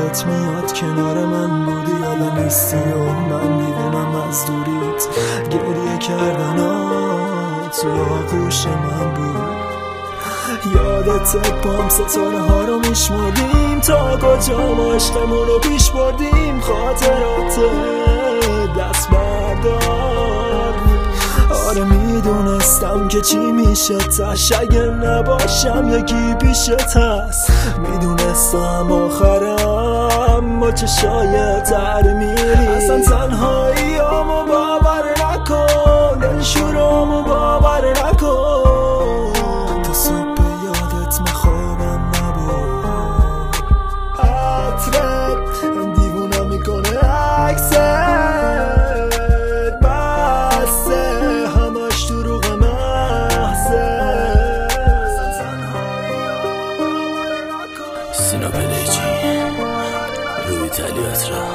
یادت میاد کنار من بودی، حالا نیستی و من دیوونم از دوریت. گریه کردن توی آغوش من بود. یادت پام ستاره ها رو میشمردیم، تا کجا ما عشقمون رو پیش بردیم. خاطرات دست بردار. آره میدونستم که چی میشه تش اگه نباشم یکی پیشت هست. میدونستم آخرم با چشای تر میری. اصلا تنهاییامو باور نکن، دلشورامو باور نکن. تا صبح یادت خوابم نبود. عطرت دیوونم میکنه عکست بسته، همش دروغ محضه. سینا پلیجی روی تلیاترا.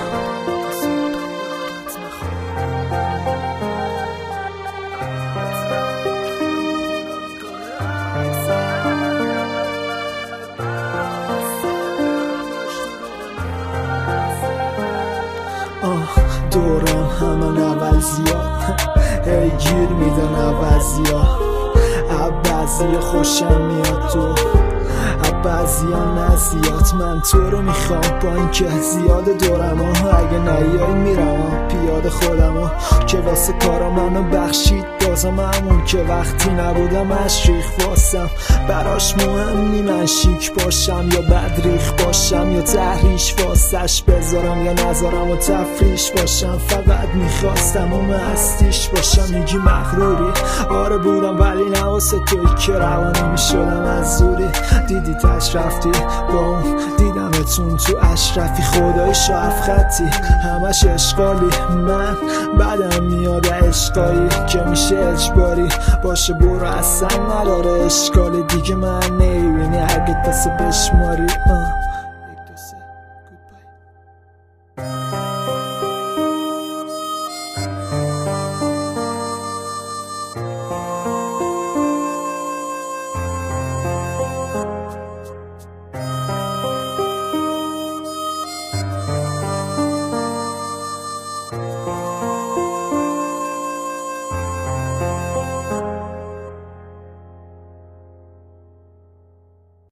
دورم همه نوزیات هی گیر میدن عوضیات. عبازی خوشم میاد تو عبازی ها نزیاد. من تو رو میخوام با این که زیاد دورم ها. اگه نیای میرم پیاده خودم ها که واسه کارا منو بخشید. بازم همون که وقتی نبودم اشریخ واسم براش مهم نی من شیک باشم یا بدریخ باشم یا تحریش واسش بذارم یا نذارم و تفریش باشم. فقط میخواستم و مستیش باشم. میگی مغروری آره بودم ولی نه واسه توی که روانی میشدم از زوری. دیدی تش رفتی با اون دیدمتون تو اشرفی خدای شرف خطی همش اشغالی. من بعدم میاد عشقایی که میشه اجباری باشه. برو اصلا نداره اشکالی دیگه من نمیبینی اگه دست بشماری.